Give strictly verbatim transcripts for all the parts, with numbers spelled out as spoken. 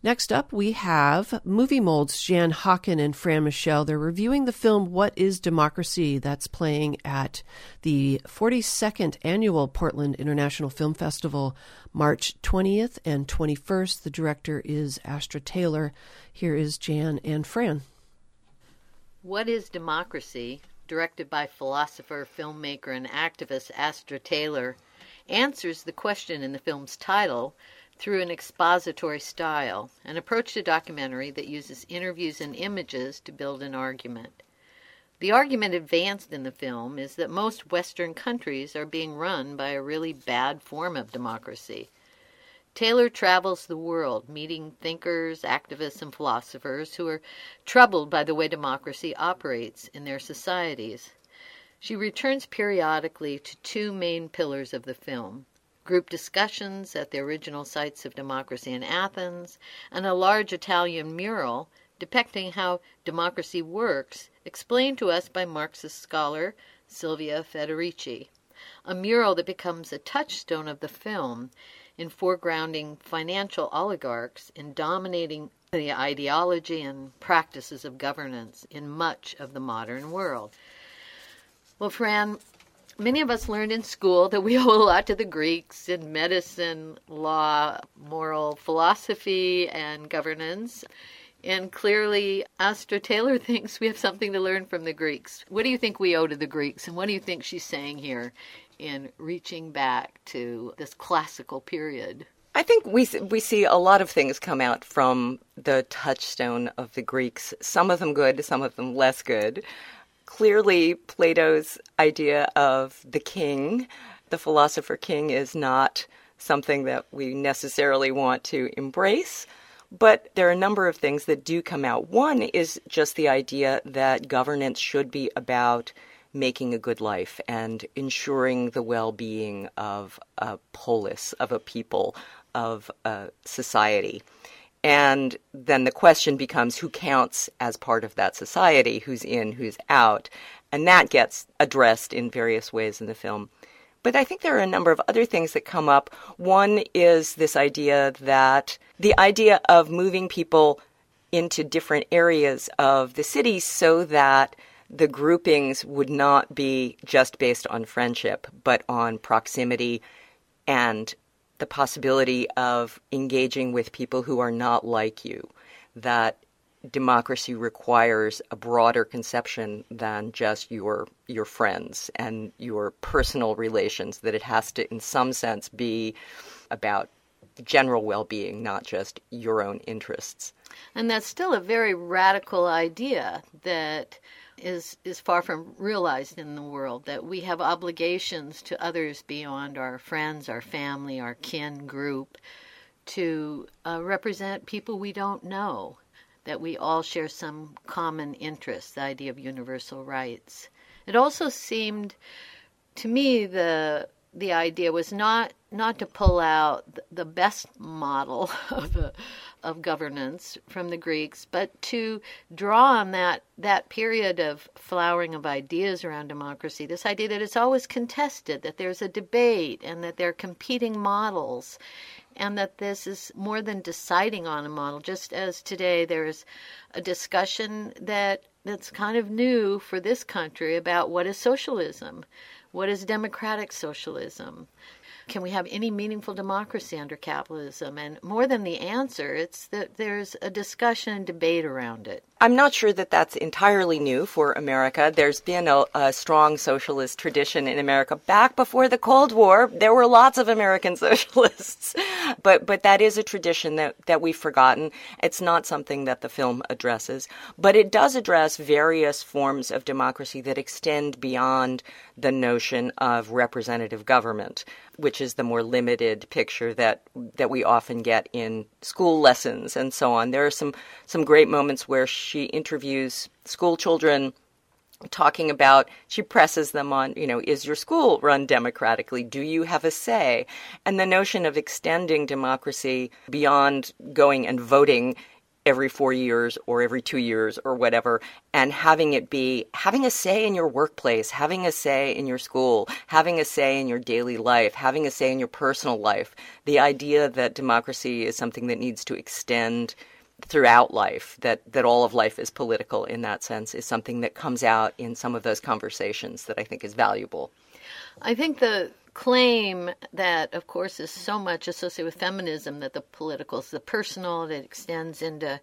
Next up, we have Movie Mold's Jan Hawken and Fran Michelle. They're reviewing the film What is Democracy? That's playing at the forty-second Annual Portland International Film Festival, March twentieth and twenty-first. The director is Astra Taylor. Here is Jan and Fran. What is Democracy? Directed by philosopher, filmmaker, and activist Astra Taylor, answers the question in the film's title through an expository style, an approach to documentary that uses interviews and images to build an argument. The argument advanced in the film is that most Western countries are being run by a really bad form of democracy. Taylor travels the world, meeting thinkers, activists, and philosophers who are troubled by the way democracy operates in their societies. She returns periodically to two main pillars of the film: group discussions at the original sites of democracy in Athens, and a large Italian mural depicting how democracy works, explained to us by Marxist scholar Silvia Federici. A mural that becomes a touchstone of the film in foregrounding financial oligarchs in dominating the ideology and practices of governance in much of the modern world. Well, Fran, many of us learned in school that we owe a lot to the Greeks in medicine, law, moral philosophy, and governance. And clearly, Astra Taylor thinks we have something to learn from the Greeks. What do you think we owe to the Greeks, and what do you think she's saying here in reaching back to this classical period? I think we we see a lot of things come out from the touchstone of the Greeks, some of them good, some of them less good. Clearly, Plato's idea of the king, the philosopher king, is not something that we necessarily want to embrace. But there are a number of things that do come out. One is just the idea that governance should be about making a good life and ensuring the well-being of a polis, of a people, of a society. And then the question becomes who counts as part of that society, who's in, who's out. And that gets addressed in various ways in the film. But I think there are a number of other things that come up. One is this idea that the idea of moving people into different areas of the city so that the groupings would not be just based on friendship, but on proximity and the possibility of engaging with people who are not like you, that democracy requires a broader conception than just your your friends and your personal relations, that it has to, in some sense, be about general well-being, not just your own interests. And that's still a very radical idea that is is far from realized in the world, that we have obligations to others beyond our friends, our family, our kin group, to uh, represent people we don't know, that we all share some common interest, the idea of universal rights. It also seemed to me the the idea was not not to pull out the best model of a, of governance from the Greeks, but to draw on that that period of flowering of ideas around democracy, this idea that it's always contested, that there's a debate, and that there are competing models, and that this is more than deciding on a model, just as today there's a discussion that that's kind of new for this country about what is socialism, what is democratic socialism. Can we have any meaningful democracy under capitalism? And more than the answer, it's that there's a discussion and debate around it. I'm not sure that that's entirely new for America. There's been a, a strong socialist tradition in America. Back before the Cold War, there were lots of American socialists. But but that is a tradition that, that we've forgotten. It's not something that the film addresses. But it does address various forms of democracy that extend beyond the notion of representative government, which is the more limited picture that that we often get in school lessons and so on. There are some, some great moments where she interviews school children talking about, she presses them on, you know, is your school run democratically? Do you have a say? And the notion of extending democracy beyond going and voting every four years or every two years or whatever, and having it be having a say in your workplace, having a say in your school, having a say in your daily life, having a say in your personal life. The idea that democracy is something that needs to extend throughout life, that, that all of life is political in that sense, is something that comes out in some of those conversations that I think is valuable. I think the claim that, of course, is so much associated with feminism, that the political is the personal, that extends into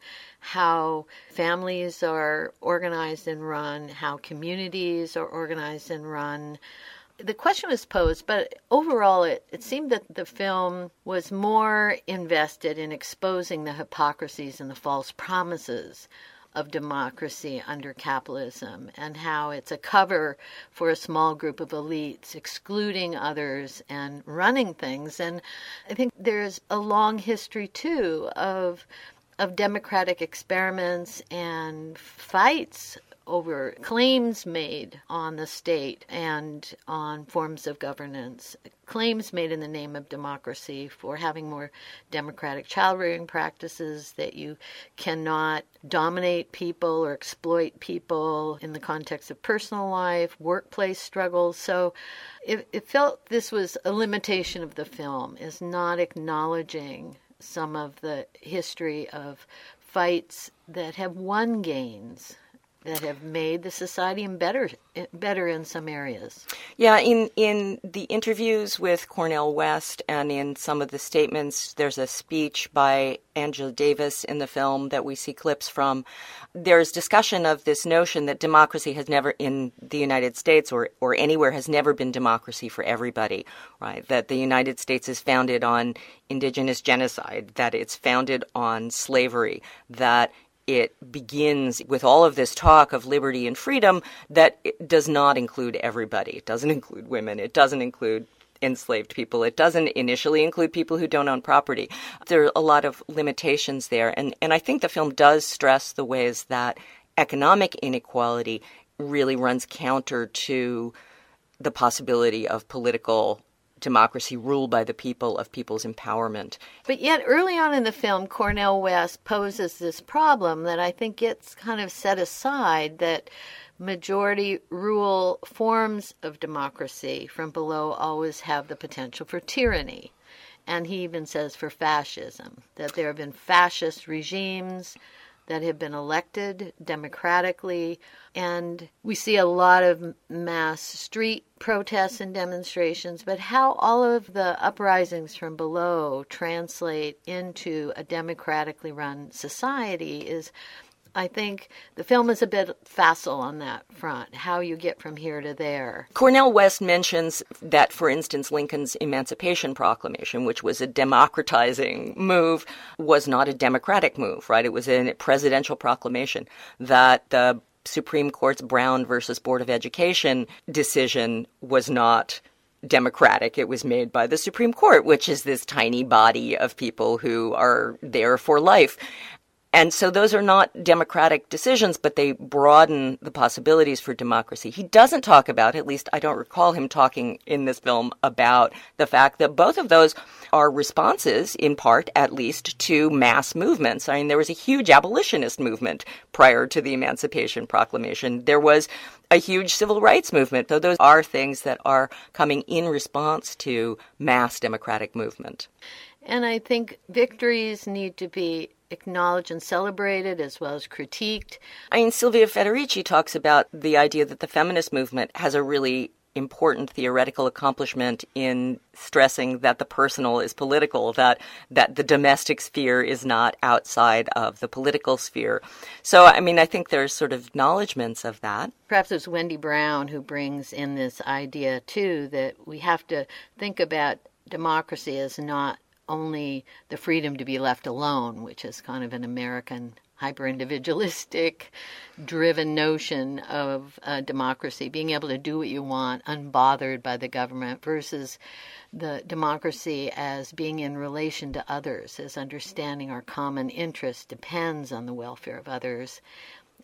how families are organized and run, how communities are organized and run. The question was posed, but overall it, it seemed that the film was more invested in exposing the hypocrisies and the false promises of democracy under capitalism, and how it's a cover for a small group of elites, excluding others and running things. And I think there's a long history, too, of of democratic experiments and fights over claims made on the state and on forms of governance, claims made in the name of democracy for having more democratic child-rearing practices, that you cannot dominate people or exploit people in the context of personal life, workplace struggles. So it, it felt this was a limitation of the film, is not acknowledging some of the history of fights that have won gains, that have made the society better better in some areas. Yeah, in, in the interviews with Cornel West and in some of the statements, there's a speech by Angela Davis in the film that we see clips from. There's discussion of this notion that democracy has never, in the United States or, or anywhere, has never been democracy for everybody, right? That the United States is founded on indigenous genocide, that it's founded on slavery, that it begins with all of this talk of liberty and freedom that it does not include everybody. It doesn't include women. It doesn't include enslaved people. It doesn't initially include people who don't own property. There are a lot of limitations there. And, and I think the film does stress the ways that economic inequality really runs counter to the possibility of political democracy ruled by the people, of people's empowerment. But yet early on in the film, Cornel West poses this problem that I think gets kind of set aside, that majority rule forms of democracy from below always have the potential for tyranny. And he even says for fascism, that there have been fascist regimes that have been elected democratically. And we see a lot of mass street protests and demonstrations, but how all of the uprisings from below translate into a democratically run society is, I think the film is a bit facile on that front, how you get from here to there. Cornel West mentions that, for instance, Lincoln's Emancipation Proclamation, which was a democratizing move, was not a democratic move, right? It was a presidential proclamation. That the Supreme Court's Brown versus Board of Education decision was not democratic. It was made by the Supreme Court, which is this tiny body of people who are there for life. And so those are not democratic decisions, but they broaden the possibilities for democracy. He doesn't talk about, at least I don't recall him talking in this film, about the fact that both of those are responses, in part at least, to mass movements. I mean, there was a huge abolitionist movement prior to the Emancipation Proclamation. There was a huge civil rights movement, though those are things that are coming in response to mass democratic movement. And I think victories need to be acknowledged and celebrated as well as critiqued. I mean, Silvia Federici talks about the idea that the feminist movement has a really important theoretical accomplishment in stressing that the personal is political, that that the domestic sphere is not outside of the political sphere. So, I mean, I think there's sort of acknowledgments of that. Perhaps it's Wendy Brown who brings in this idea, too, that we have to think about democracy as not only the freedom to be left alone, which is kind of an American hyper-individualistic driven notion of uh, democracy, being able to do what you want unbothered by the government, versus the democracy as being in relation to others, as understanding our common interest depends on the welfare of others.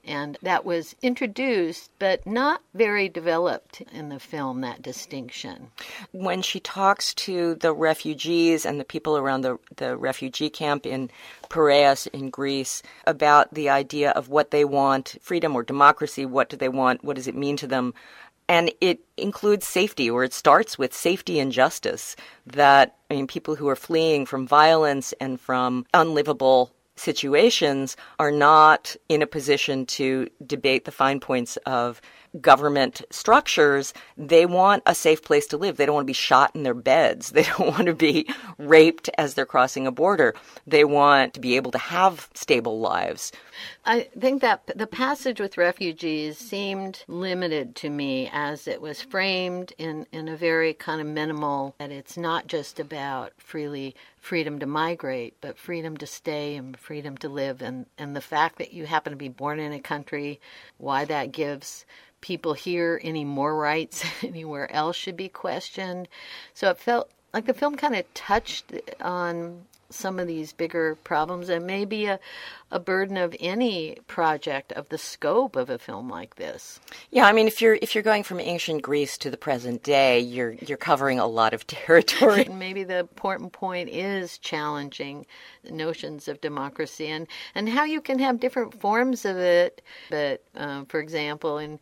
And that was introduced, but not very developed in the film, that distinction. When she talks to the refugees and the people around the, the refugee camp in Piraeus in Greece about the idea of what they want, freedom or democracy, what do they want, what does it mean to them? And it includes safety, or it starts with safety and justice, that, I mean, people who are fleeing from violence and from unlivable situations are not in a position to debate the fine points of government structures. They want a safe place to live. They don't want to be shot in their beds. They don't want to be raped as they're crossing a border. They want to be able to have stable lives. I think that the passage with refugees seemed limited to me, as it was framed in, in a very kind of minimal, that it's not just about freely freedom to migrate, but freedom to stay and freedom to live. And, and the fact that you happen to be born in a country, why that gives people here any more rights anywhere else should be questioned. So it felt like the film kind of touched on some of these bigger problems, and maybe a, a burden of any project of the scope of a film like this. Yeah, I mean, if you're if you're going from ancient Greece to the present day, you're you're covering a lot of territory. And maybe the important point is challenging notions of democracy and, and how you can have different forms of it. But, um, for example, in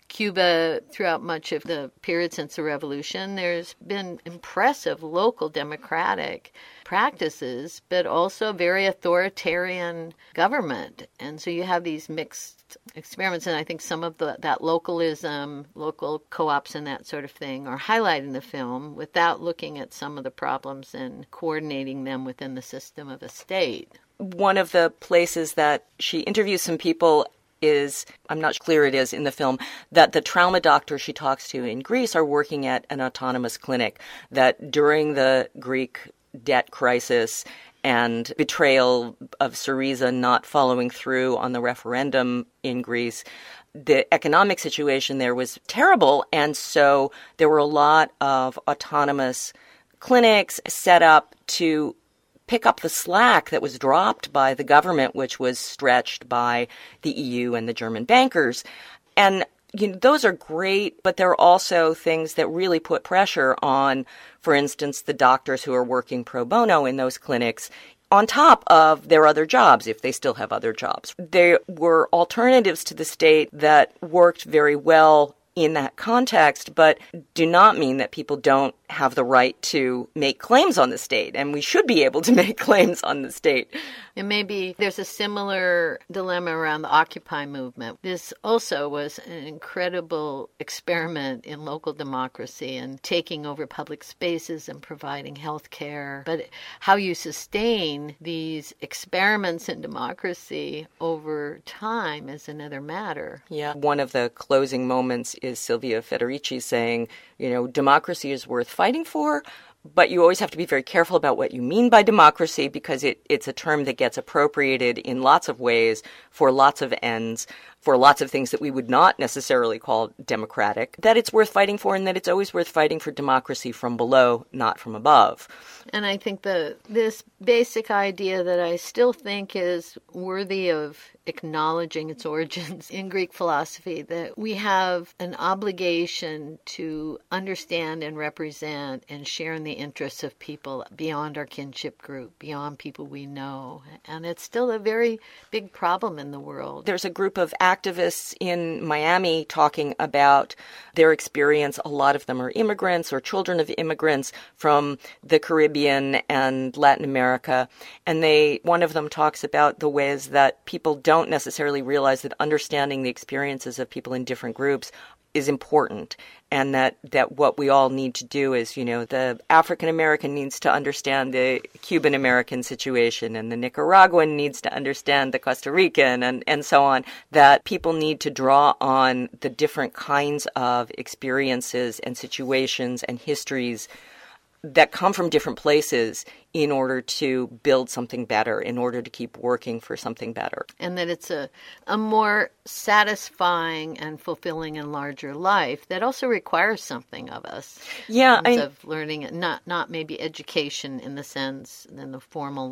Cuba, throughout much of the period since the revolution, there's been impressive local democratic practices, but also very authoritarian government. And so you have these mixed experiments, and I think some of the, that localism, local co-ops and that sort of thing are highlighted in the film without looking at some of the problems and coordinating them within the system of a state. One of the places that she interviews some people is, I'm not clear it is in the film, that the trauma doctors she talks to in Greece are working at an autonomous clinic, that during the Greek debt crisis and betrayal of Syriza not following through on the referendum in Greece, the economic situation there was terrible. And so there were a lot of autonomous clinics set up to pick up the slack that was dropped by the government, which was stretched by the E U and the German bankers. And you know, those are great, but there are also things that really put pressure on, for instance, the doctors who are working pro bono in those clinics, on top of their other jobs, if they still have other jobs. There were alternatives to the state that worked very well in that context, but do not mean that people don't have the right to make claims on the state, and we should be able to make claims on the state. And maybe there's a similar dilemma around the Occupy movement. This also was an incredible experiment in local democracy and taking over public spaces and providing health care. But how you sustain these experiments in democracy over time is another matter. Yeah. One of the closing moments is Silvia Federici saying, you know, democracy is worth fighting for, but you always have to be very careful about what you mean by democracy, because it, it's a term that gets appropriated in lots of ways for lots of ends, for lots of things that we would not necessarily call democratic, that it's worth fighting for, and that it's always worth fighting for democracy from below, not from above. And I think the this basic idea that I still think is worthy of acknowledging its origins in Greek philosophy, that we have an obligation to understand and represent and share in the interests of people beyond our kinship group, beyond people we know. And it's still a very big problem in the world. There's a group of activists in Miami talking about their experience. A lot of them are immigrants or children of immigrants from the Caribbean and Latin America. And they, one of them talks about the ways that people don't necessarily realize that understanding the experiences of people in different groups is important, and that, that what we all need to do is, you know, the African American needs to understand the Cuban American situation, and the Nicaraguan needs to understand the Costa Rican, and, and so on, that people need to draw on the different kinds of experiences and situations and histories that come from different places in order to build something better, in order to keep working for something better. And that it's a, a more satisfying and fulfilling and larger life that also requires something of us. Yeah. In terms I, of learning, not, not maybe education in the sense, in the formal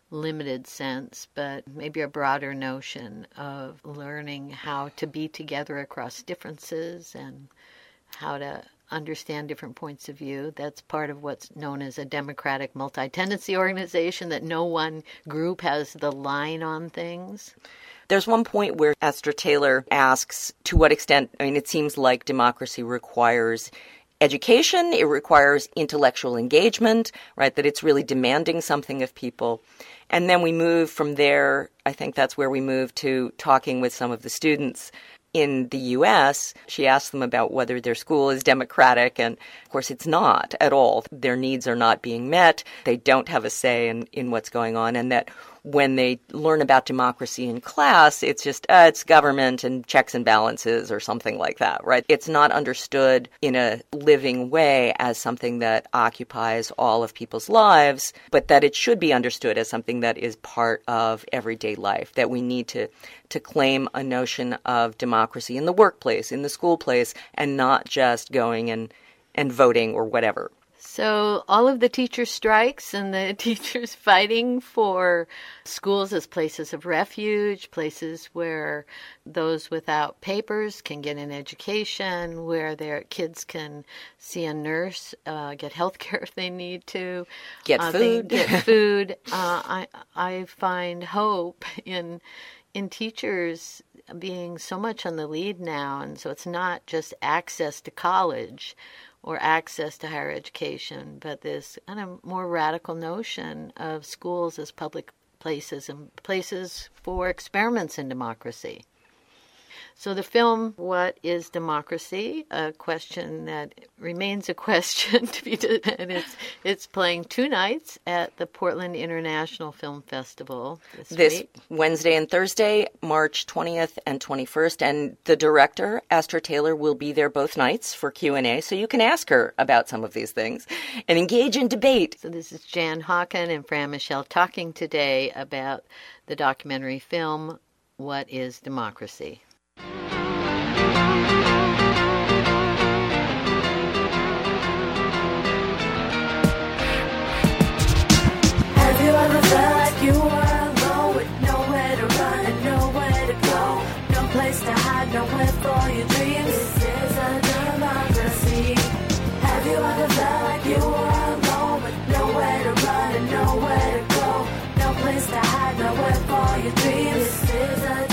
limited sense, but maybe a broader notion of learning how to be together across differences and how to understand different points of view. That's part of what's known as a democratic multi-tendency organization, that no one group has the line on things. There's one point where Astra Taylor asks to what extent, I mean, it seems like democracy requires education, it requires intellectual engagement, right, that it's really demanding something of people. And then we move from there, I think that's where we move to talking with some of the students in the U S. She asked them about whether their school is democratic, and of course it's not at all. Their needs are not being met. They don't have a say in, in what's going on, and that when they learn about democracy in class, it's just, uh, it's government and checks and balances or something like that, right? It's not understood in a living way as something that occupies all of people's lives, but that it should be understood as something that is part of everyday life, that we need to, to claim a notion of democracy in the workplace, in the school place, and not just going and, and voting or whatever. So all of the teacher strikes and the teachers fighting for schools as places of refuge, places where those without papers can get an education, where their kids can see a nurse, uh, get health care if they need to. Get uh, food. Get food. uh, I, I find hope in in teachers being so much on the lead now. And so it's not just access to college or access to higher education, but this kind of more radical notion of schools as public places and places for experiments in democracy. So the film, What is Democracy? A question that remains a question to be, and it's it's playing two nights at the Portland International Film Festival this, this week. Wednesday and Thursday, March twentieth and twenty-first, and the director, Astra Taylor, will be there both nights for Q and A, so you can ask her about some of these things and engage in debate. So this is Jan Hawken and Fran Michelle talking today about the documentary film, What is Democracy? Have you ever felt like you were alone with nowhere to run and nowhere to go? No place to hide, nowhere for your dreams. This is a democracy. Have you ever felt like you were alone with nowhere to run and nowhere to go? No place to hide, nowhere for your dreams. This is a